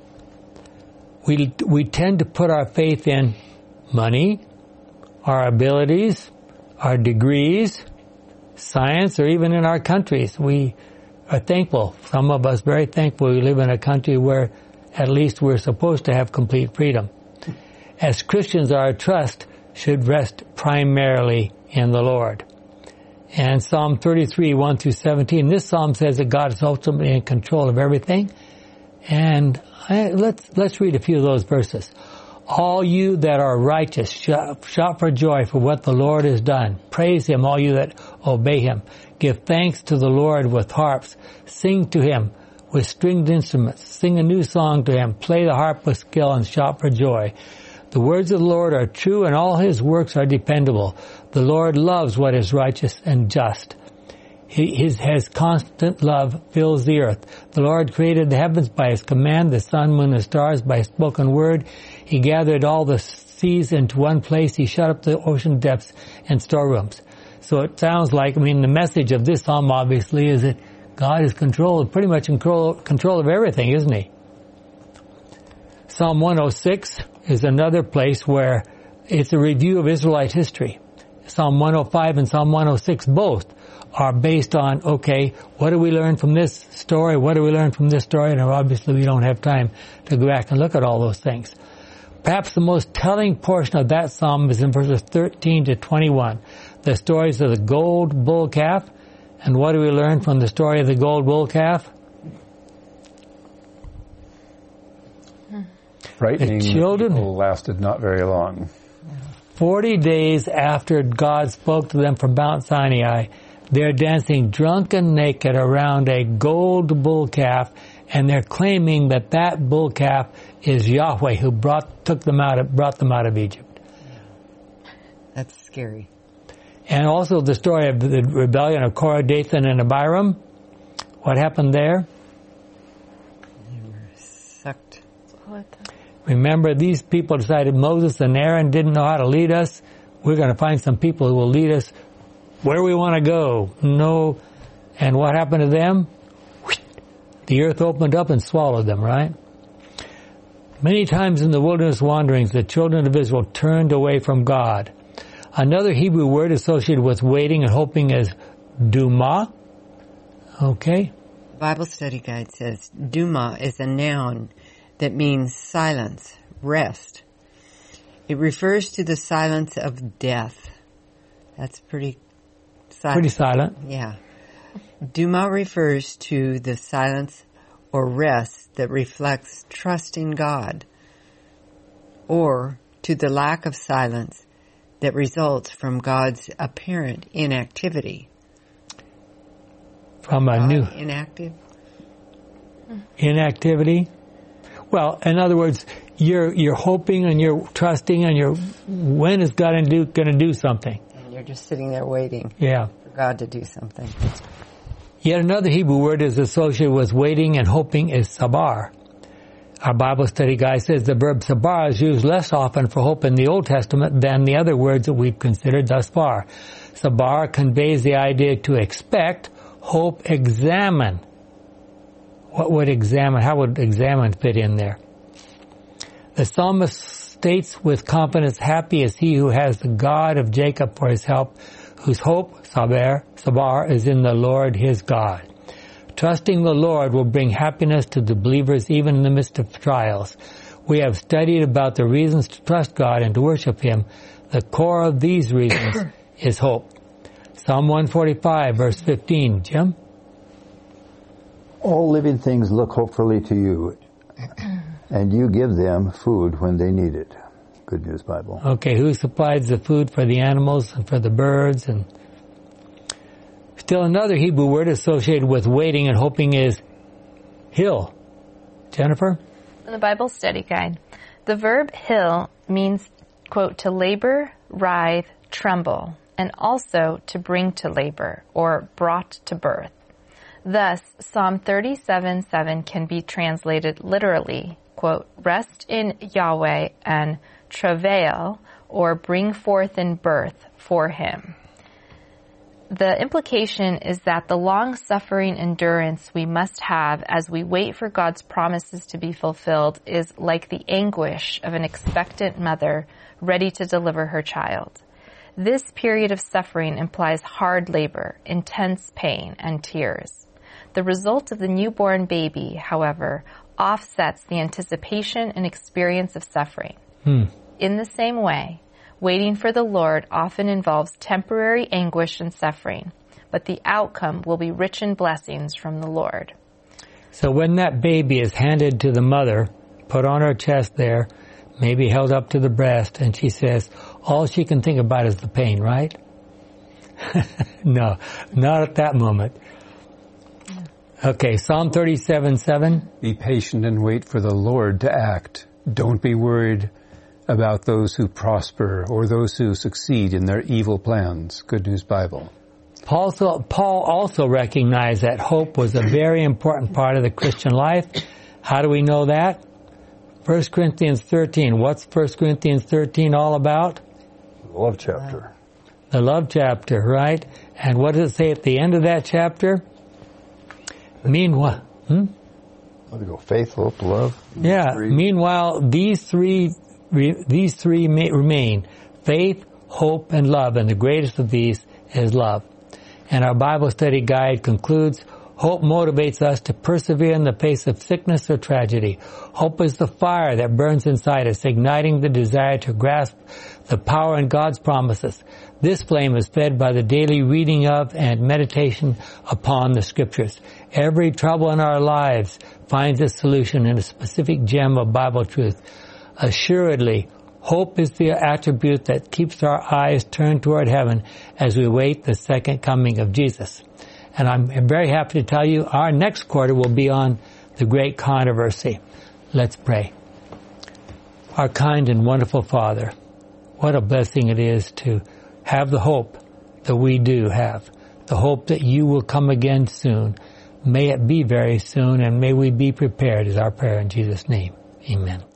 A: we we tend to put our faith in money, our abilities, our degrees, science, or even in our countries. We are thankful, some of us very thankful we live in a country where at least we're supposed to have complete freedom. As Christians, our trust should rest primarily in the Lord. And Psalm thirty-three, one through seventeen, this psalm says that God is ultimately in control of everything. And I, let's let's read a few of those verses. All you that are righteous, shout, shout for joy for what the Lord has done. Praise Him, all you that obey Him. Give thanks to the Lord with harps. Sing to Him with stringed instruments. Sing a new song to Him. Play the harp with skill and shout for joy. The words of the Lord are true and all His works are dependable. The Lord loves what is righteous and just. He, his, his constant love fills the earth. The Lord created the heavens by His command, the sun, moon, and stars by His spoken word. He gathered all the seas into one place. He shut up the ocean depths and storerooms. So it sounds like, I mean, the message of this psalm obviously is that God is control, pretty much in control, control of everything, isn't He? Psalm one oh six is another place where it's a review of Israelite history. Psalm one oh five and Psalm one oh six both are based on, okay, what do we learn from this story? What do we learn from this story? And obviously we don't have time to go back and look at all those things. Perhaps the most telling portion of that psalm is in verses thirteen to twenty-one. The stories of the gold bull calf. And what do we learn from the story of the gold bull calf?
B: Frightening
A: The children
B: people lasted not very long.
A: Forty days after God spoke to them from Mount Sinai, they're dancing drunk and naked around a gold bull calf, and they're claiming that that bull calf is Yahweh who brought took them out of, brought them out of Egypt.
E: That's scary.
A: And also the story of the rebellion of Korah, Dathan, and Abiram. What happened there?
E: They were sucked.
A: Remember, these people decided Moses and Aaron didn't know how to lead us. We're going to find some people who will lead us where we want to go. No. And what happened to them? The earth opened up and swallowed them, right? Many times in the wilderness wanderings, the children of Israel turned away from God. Another Hebrew word associated with waiting and hoping is duma. Okay?
E: Bible Study Guide says duma is a noun that means silence, rest. It refers to the silence of death. That's pretty silent.
A: Pretty silent.
E: Yeah. Duma refers to the silence or rest that reflects trust in God, or to the lack of silence that results from God's apparent inactivity.
A: From a
E: God
A: new
E: inactive?
A: inactivity. Well, in other words, you're you're hoping and you're trusting and you're when is God do, going to do something?
E: And you're just sitting there waiting
A: Yeah.
E: for God to do something.
A: Yet another Hebrew word is associated with waiting and hoping is sabar. Our Bible Study Guide says the verb sabar is used less often for hope in the Old Testament than the other words that we've considered thus far. Sabar conveys the idea to expect, hope, examine. What would examine, how would examine fit in there? The psalmist states with confidence, happy is he who has the God of Jacob for his help, whose hope, sabar, sabar, is in the Lord his God. Trusting the Lord will bring happiness to the believers even in the midst of trials. We have studied about the reasons to trust God and to worship Him. The core of these reasons is hope. Psalm one forty-five, verse fifteen. Jim?
C: All living things look hopefully to you, and you give them food when they need it. Good News Bible.
A: Okay, who supplies the food for the animals and for the birds? And still another Hebrew word associated with waiting and hoping is hill. Jennifer?
D: In the Bible Study Guide, the verb hill means, quote, to labor, writhe, tremble, and also to bring to labor or brought to birth. Thus, Psalm thirty-seven seven can be translated literally, quote, rest in Yahweh and travail, or bring forth in birth for him. The implication is that the long-suffering endurance we must have as we wait for God's promises to be fulfilled is like the anguish of an expectant mother ready to deliver her child. This period of suffering implies hard labor, intense pain, and tears. The result of the newborn baby, however, offsets the anticipation and experience of suffering.
A: Hmm.
D: In the same way, waiting for the Lord often involves temporary anguish and suffering, but the outcome will be rich in blessings from the Lord.
A: So when that baby is handed to the mother, put on her chest there, maybe held up to the breast, and she says, all she can think about is the pain, right? No, not at that moment. Okay, Psalm thirty-seven seven.
B: Be patient and wait for the Lord to act. Don't be worried about those who prosper or those who succeed in their evil plans. Good News Bible.
A: Paul also, Paul also recognized that hope was a very important part of the Christian life. How do we know that? First Corinthians thirteen. What's First Corinthians thirteen all about?
C: Love chapter.
A: The love chapter, right? And what does it say at the end of that chapter? Meanwhile, hmm?
C: Let me go. Faith, hope, love.
A: Yeah.
C: Three.
A: Meanwhile, these three these three may remain: faith, hope, and love. And the greatest of these is love. And our Bible study guide concludes: hope motivates us to persevere in the face of sickness or tragedy. Hope is the fire that burns inside us, igniting the desire to grasp the power in God's promises. This flame is fed by the daily reading of and meditation upon the Scriptures. Every trouble in our lives finds a solution in a specific gem of Bible truth. Assuredly, hope is the attribute that keeps our eyes turned toward heaven as we wait the second coming of Jesus. And I'm very happy to tell you our next quarter will be on the great controversy. Let's pray. Our kind and wonderful Father, what a blessing it is to have the hope that we do have, the hope that you will come again soon. May it be very soon, and may we be prepared is our prayer in Jesus' name. Amen.